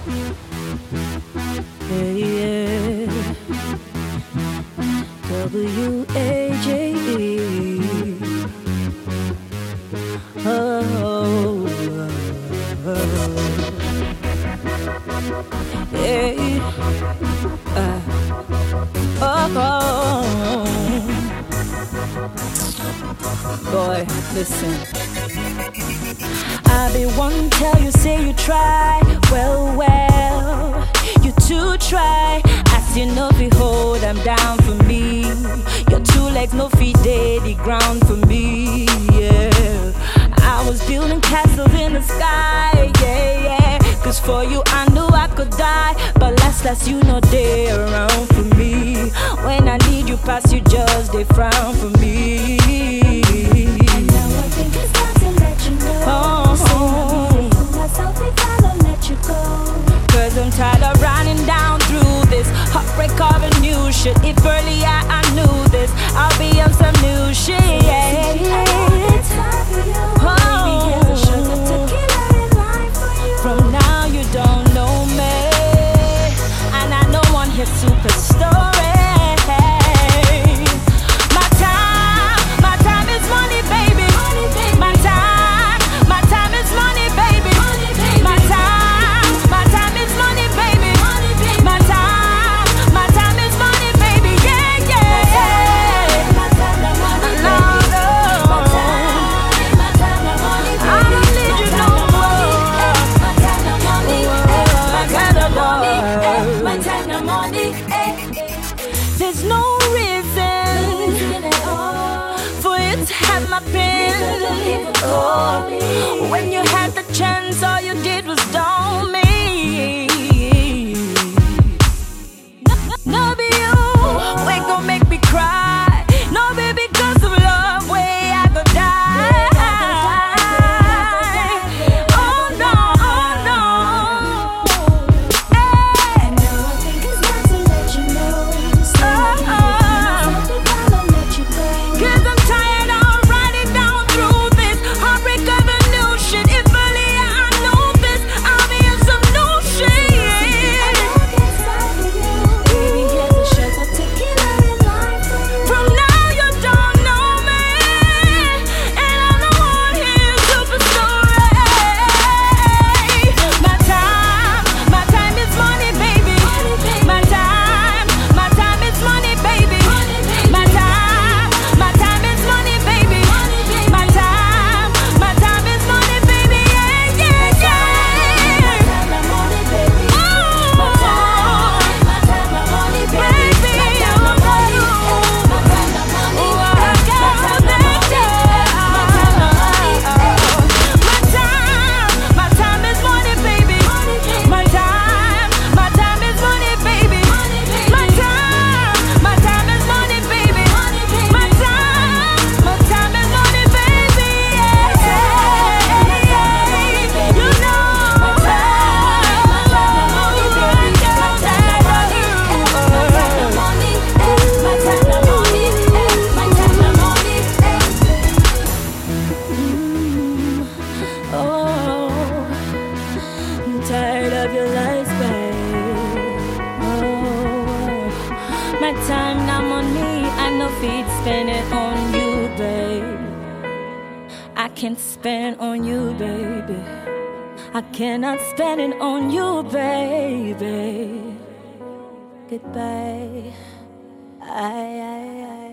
Yeah, W-A-J-E. Oh, hey, boy, listen. I be one tell you, say you try. Well, you too try. As you know, behold, I'm down for me. Your two legs, no feet, they the ground for me. Yeah, I was building castles in the sky. Yeah. Cause for you, I knew I could die. But last, you know they around for me. When I need you past, you just they frown for me. And now I think it's time to let you know. Myself if I don't let you go. Cause I'm tired of running down through this heartbreak of a new shit. If earlier I knew this, I'll be on some new shit. From now you don't know me, and I know one hit super story. My time is money, baby. My time is money, baby. My time is money, baby. My time is money, baby. Yeah. My time, the money, baby. My time, I don't need you no more. My time, the money, my time, the money, my time, the money. There's no reason for you to have my pen. Oh, when you had the chance, all you did was dump me. No be you, we gon' make me cry. No be because of love, way I go die. Oh no, hey. And now I think it's time to let you know. So myself if I don't let you go. Cause I'm tired of riding down through this heartbreak of a new shit. If only I knew this, I'll be in some new shit. I know I can't stop with you. Baby, here's a shot of tequila in life for you. From now you don't know me, and I'm the one here super story. My time is money, baby. My time is money, baby. My time is money, baby. My time is money, baby. Yeah. My money, baby. My time, my money, baby. My time, my money, my time, my money, my time, my money, My time is money, baby. My time is money, baby. My time is money, baby. My time is money, baby. You I'm tired of your lies, babe. Oh, my time now money, I know feet spend it on you, babe. I can't spend on you, baby. I cannot spend it on you, baby. Goodbye. I.